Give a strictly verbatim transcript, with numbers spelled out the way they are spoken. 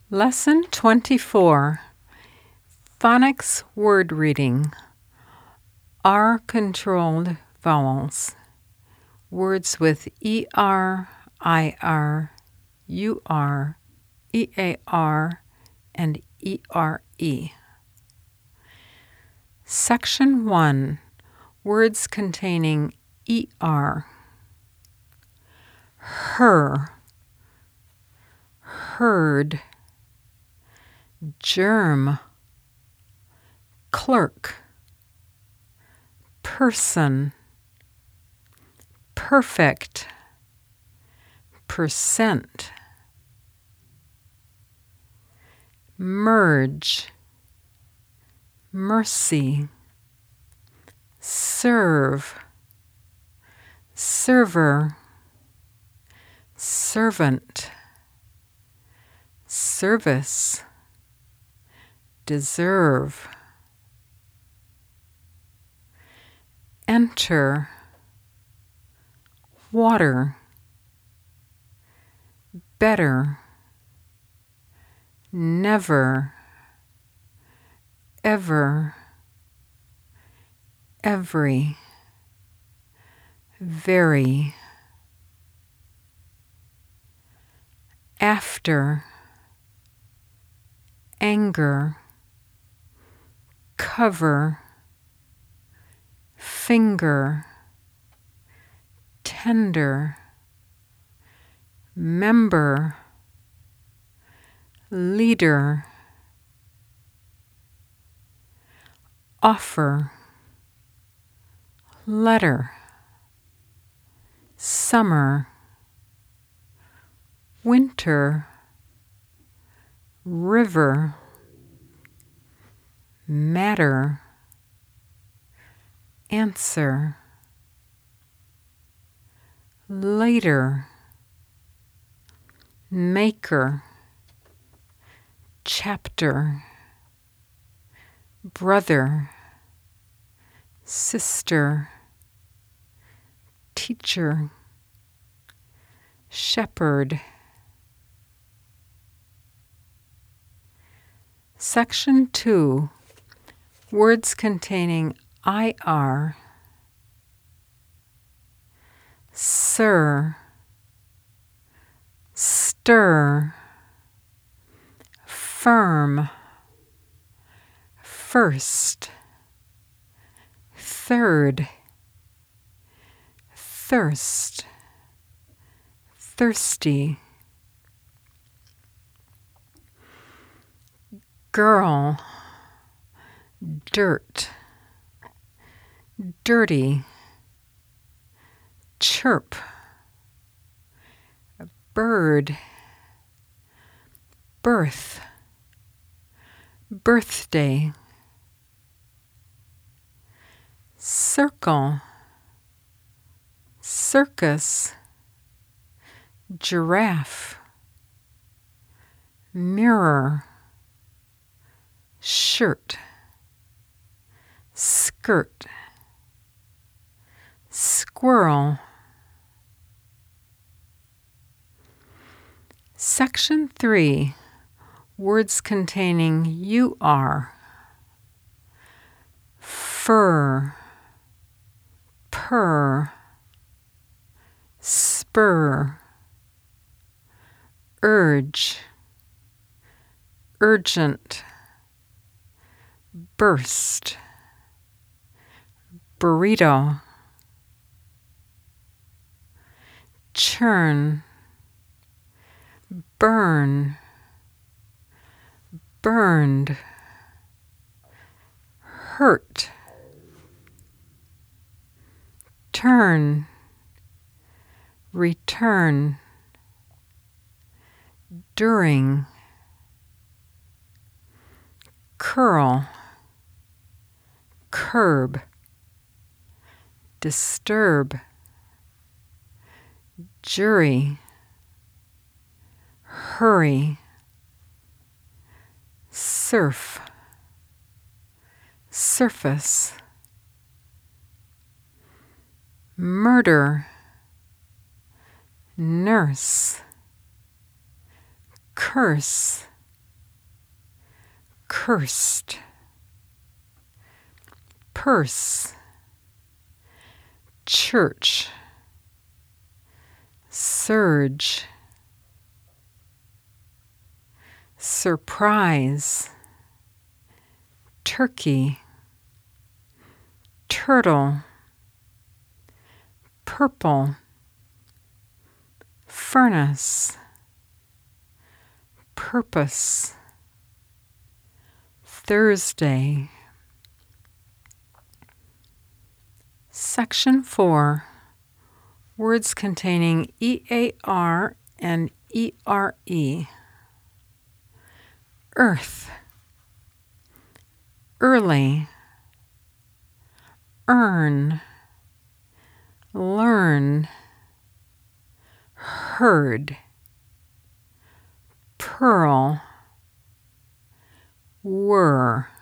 Lesson twenty-four, Phonics Word Reading, R-controlled vowels, words with E R, I R, U R, E A R, and E R E. Section one, words containing E R. Her, heard, germ, clerk, person, perfect, percent, merge, mercy, serve, server, servant, service, deserve, enter, water, better, never, ever, every, very, after, anger, cover, finger, tender, member, leader, offer, letter, summer, winter, river, matter, answer, later, maker, chapter, brother, sister, teacher, shepherd. Section two, words containing I R. Sir, stir, firm, first, third, thirst, thirsty, girl, dirt, dirty, chirp, bird, birth, birthday, circle, circus, giraffe, mirror, shirt, skirt, squirrel. Section three, words containing U R. Fur, purr, spur, urge, urgent, burst, burrito, churn, burn, burned, hurt, turn, return, during, curl, curb, disturb, jury, hurry, surf, surface, murder, nurse, curse, cursed, purse, church, surge, surprise, turkey, turtle, purple, furnace, purpose, Thursday. Section four. Words containing E A R and E R E. Earth, early, earn, learn, heard, pearl, were.